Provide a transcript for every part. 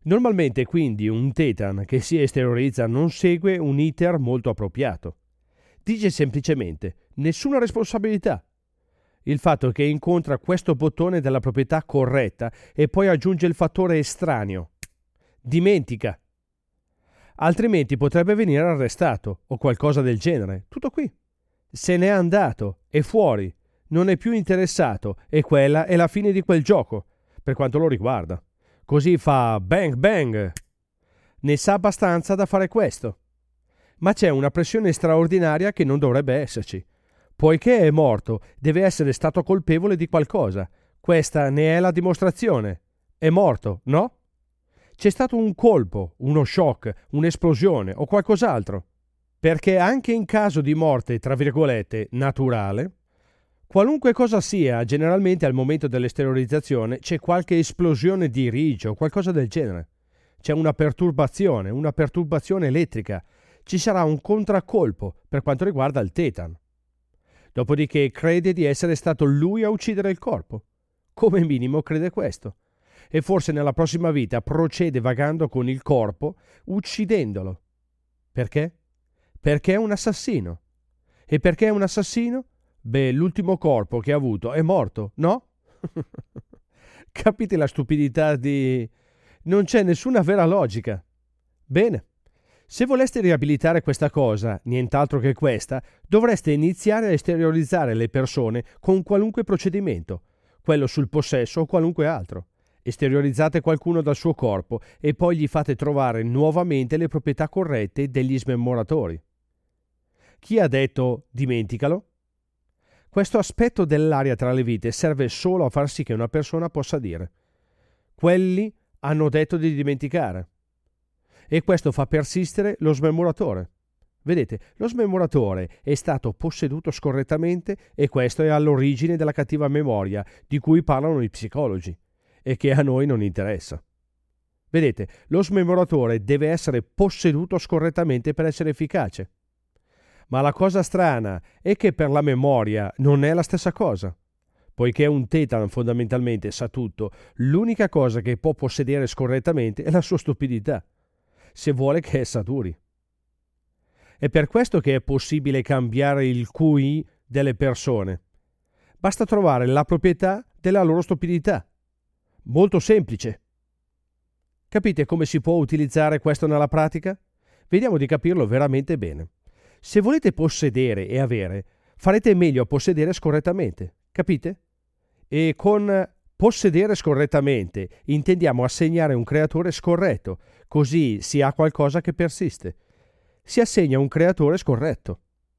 Normalmente quindi un tetan che si esteriorizza non segue un iter molto appropriato. Dice semplicemente nessuna responsabilità. Il fatto che incontra questo bottone della proprietà corretta e poi aggiunge il fattore estraneo. Dimentica. Altrimenti potrebbe venire arrestato o qualcosa del genere. Tutto qui. Se n'è andato, è fuori, non è più interessato e quella è la fine di quel gioco, per quanto lo riguarda. Così fa bang bang. Ne sa abbastanza da fare questo. Ma c'è una pressione straordinaria che non dovrebbe esserci. Poiché è morto, deve essere stato colpevole di qualcosa. Questa ne è la dimostrazione. È morto, no? C'è stato un colpo, uno shock, un'esplosione o qualcos'altro. Perché anche in caso di morte, tra virgolette, naturale, qualunque cosa sia, generalmente al momento dell'esteriorizzazione c'è qualche esplosione di riccio o qualcosa del genere. C'è una perturbazione elettrica. Ci sarà un contraccolpo per quanto riguarda il tetan. Dopodiché crede di essere stato lui a uccidere il corpo. Come minimo crede questo. E forse nella prossima vita procede vagando con il corpo, uccidendolo. Perché? Perché è un assassino. E perché è un assassino? Beh, l'ultimo corpo che ha avuto è morto, no? Capite la stupidità di... Non c'è nessuna vera logica. Bene. Se voleste riabilitare questa cosa, nient'altro che questa, dovreste iniziare a esteriorizzare le persone con qualunque procedimento, quello sul possesso o qualunque altro. Esteriorizzate qualcuno dal suo corpo e poi gli fate trovare nuovamente le proprietà corrette degli smemoratori. Chi ha detto dimenticalo? Questo aspetto dell'aria tra le vite serve solo a far sì che una persona possa dire: quelli hanno detto di dimenticare. E questo fa persistere lo smemoratore. Vedete, lo smemoratore è stato posseduto scorrettamente e questo è all'origine della cattiva memoria di cui parlano i psicologi e che a noi non interessa. Vedete, lo smemoratore deve essere posseduto scorrettamente per essere efficace. Ma la cosa strana è che per la memoria non è la stessa cosa. Poiché un tetan fondamentalmente sa tutto, l'unica cosa che può possedere scorrettamente è la sua stupidità, se vuole che essa duri. È per questo che è possibile cambiare il QI delle persone. Basta trovare la proprietà della loro stupidità. Molto semplice. Capite come si può utilizzare questo nella pratica? Vediamo di capirlo veramente bene. Se volete possedere e avere, farete meglio a possedere scorrettamente, capite? E con possedere scorrettamente intendiamo assegnare un creatore scorretto, così si ha qualcosa che persiste. Si assegna un creatore scorretto.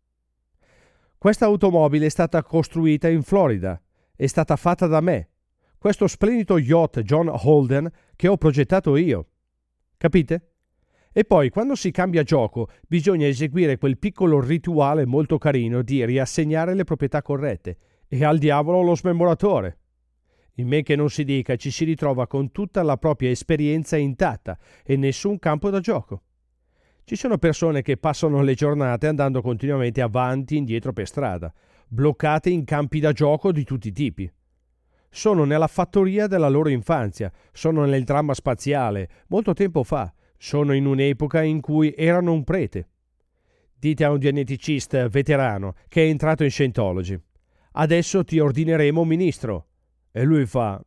Questa automobile è stata costruita in Florida, è stata fatta da me. Questo splendido yacht John Holden che ho progettato io. Capite? E poi, quando si cambia gioco, bisogna eseguire quel piccolo rituale molto carino di riassegnare le proprietà corrette. E al diavolo lo smemoratore. In men che non si dica, ci si ritrova con tutta la propria esperienza intatta e nessun campo da gioco. Ci sono persone che passano le giornate andando continuamente avanti e indietro per strada, bloccate in campi da gioco di tutti i tipi. Sono nella fattoria della loro infanzia, sono nel dramma spaziale, molto tempo fa. Sono in un'epoca in cui erano un prete. Dite a un geneticista veterano che è entrato in Scientology: adesso ti ordineremo ministro. E lui fa: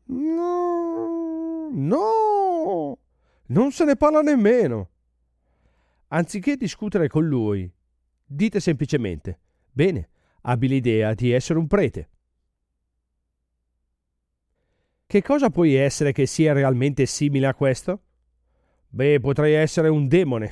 no, no, non se ne parla nemmeno. Anziché discutere con lui, dite semplicemente: bene, abbi l'idea di essere un prete. Che cosa puoi essere che sia realmente simile a questo? Beh, potrei essere un demone.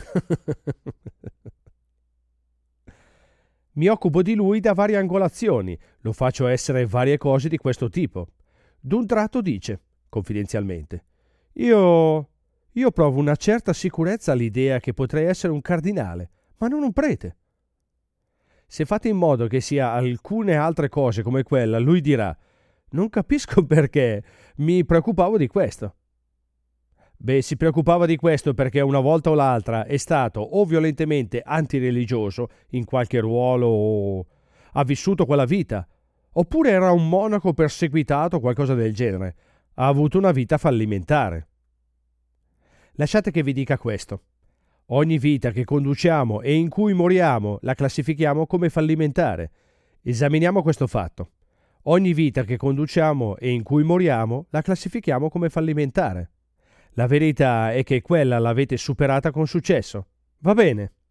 Mi occupo di lui da varie angolazioni, lo faccio essere varie cose di questo tipo. D'un tratto dice, confidenzialmente: Io provo una certa sicurezza all'idea che potrei essere un cardinale, ma non un prete. Se fate in modo che sia alcune altre cose come quella, lui dirà: non capisco perché, mi preoccupavo di questo. Beh, si preoccupava di questo perché una volta o l'altra è stato o violentemente antireligioso in qualche ruolo o ha vissuto quella vita, oppure era un monaco perseguitato o qualcosa del genere. Ha avuto una vita fallimentare. Lasciate che vi dica questo. Ogni vita che conduciamo e in cui moriamo la classifichiamo come fallimentare. Esaminiamo questo fatto. Ogni vita che conduciamo e in cui moriamo la classifichiamo come fallimentare. La verità è che quella l'avete superata con successo. Va bene.